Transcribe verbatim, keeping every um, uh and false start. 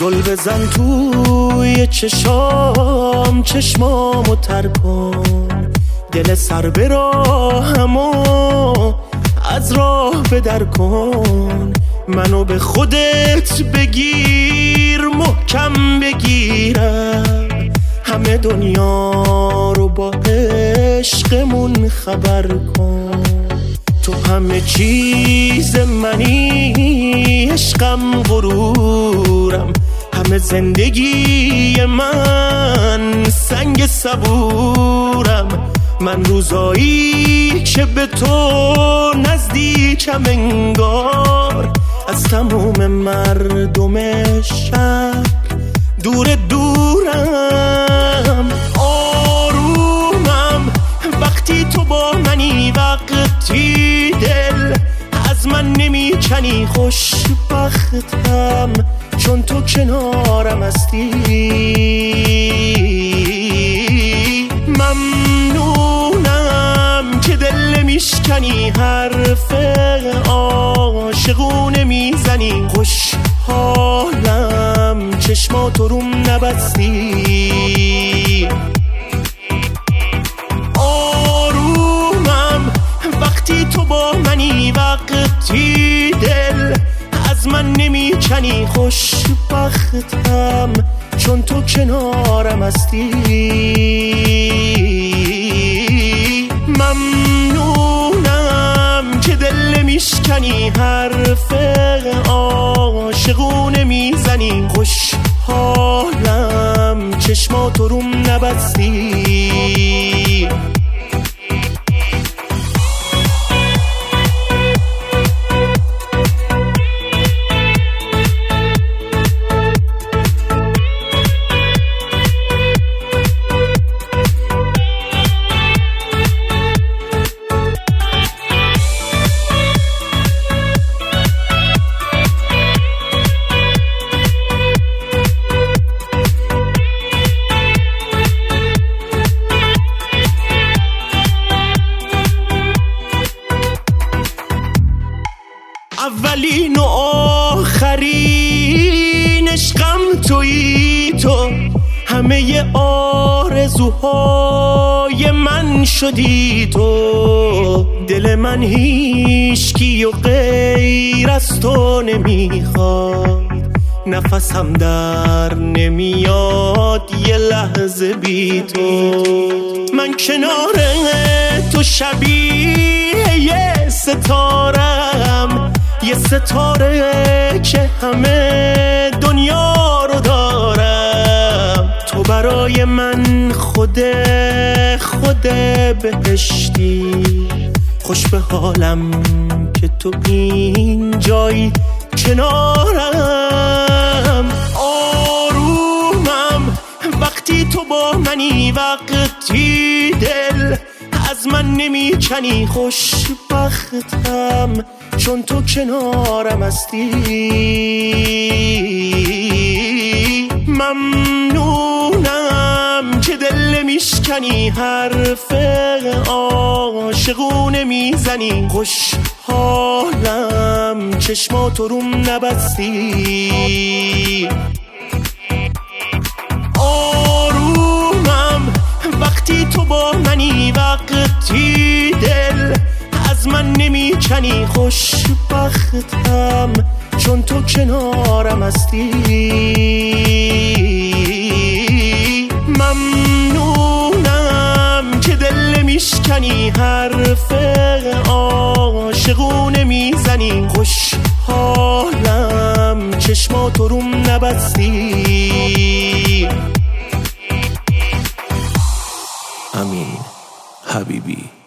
زل بزن توی چشام، چشمامو تر کن، دل سر به راهمو از راه بدر کن. منو به خودت بگیر، محکم بگیرم، همه دنیا رو با عشقمون خبر کن. تو همه چیز منی، عشقم غرورم، همه زندگی من سنگ صبورم. من روزایی که به تو نزدیکم انگار، از تموم مردم شهر دور دورم. آرومم وقتی تو با منی، وقتی دل از من نمیکنی. خوشبختم چون تو کنارم هستی. ممنونم که دل میشکنی، حرف عاشقونه میزنی. خوشحالم چشماتو روم نبستی. آرومم وقتی تو با منی، وقتی دل از من نمیکنی. خوشبختم چون تو کنارم هستی. ممنونم که دل میشکنی، حرف عاشقونه میزنی. خوشحالم چشماتو روم نبستی. اولین و آخرین عشقم تویی تو، همه آرزوهای من شدی تو. دل من هیچکی و غیر از تو نمیخواد، نفسم در نمیاد یه لحظه بی تو. من کنار تو شبیه یه ستارم، یه ستاره که همه دنیا رو دارم. تو برای من خود خود بهشتی، خوش به حالم که تو اینجایی کنارم. آرومم وقتی تو با منی، وقتی دل از من نمیکنی. خوشبختم چون تو کنارم هستی. ممنونم که دل میشکنی، حرف عاشقونه میزنی. خوشحالم چشماتو روم نبستی. آرومم وقتی تو با منی، وقتی دل از من نمیکنی. خوشبختم چون تو کنارم هستی. ممنونم که دل میشکنی، حرف عاشقونه میزنی. خوشحالم چشماتو روم نبستی. امین حبیبی.